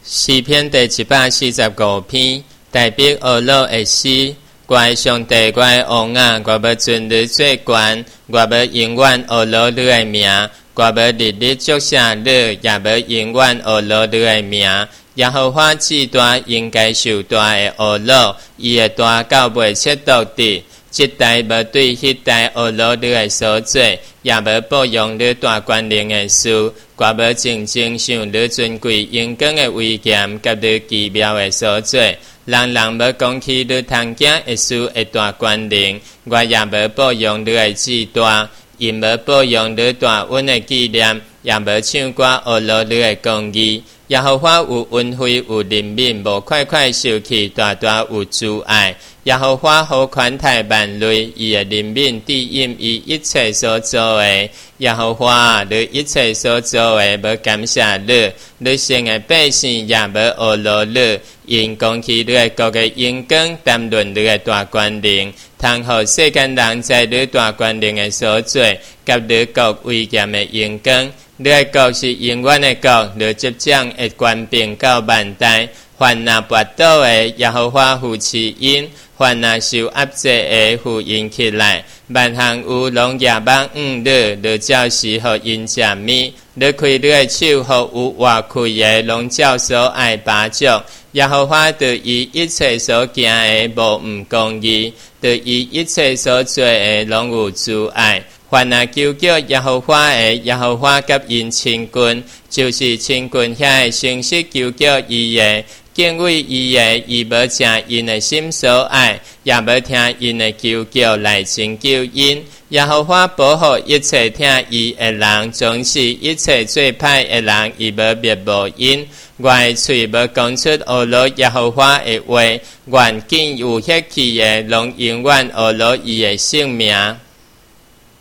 诗篇第145篇，代表俄罗的诗。我的上帝，我的王啊，我要尊你做官，我要永远俄罗你的名，我要日日祝谢你，也要永远俄罗你的名。耶和华至大，应该受大的俄罗，伊的大到袂切度的。这代无对迄代俄罗你的所做，也无保养你大权能的事。我要静静想你尊贵英光的威严，甲你奇妙的所做。人人要讲起你通行的事的大权能，我也无保养你的至大，因无保养你大恩的纪念，也无唱歌俄罗你的公义。耶和华有恩惠，有怜悯，无快快受气，大大有慈爱。耶和华好款待万类，伊的怜悯抵引伊一切所做的。耶和华，你一切所做的，要感谢你。你生的百姓也要学罗你，因讲起你的国的荣光，谈论你的大权能，通互世间人在你大权能的所做，甲你国威严的荣光。你的国是永远的国，你执掌会权柄到万代。凡那跋倒的，耶和华扶持因；凡那受压制的，扶因起来。万行有拢夜望你照时互因食物。你开你的手，互有活开的，拢照所爱巴祝。耶和华对伊一切所行的，无毋公义；对伊一切所做的，拢有慈爱。凡那求叫耶和华的，耶和华甲因亲近，就是亲近遐的诚实求叫伊的，敬畏伊的，伊要正因的心所爱，也要听因的求叫来成就因。耶和华保护一切听伊的人，总是一切做歹的人，伊要灭无因。我的嘴要讲出俄罗耶和华的话，愿见有血气的，拢永远俄罗伊的性命。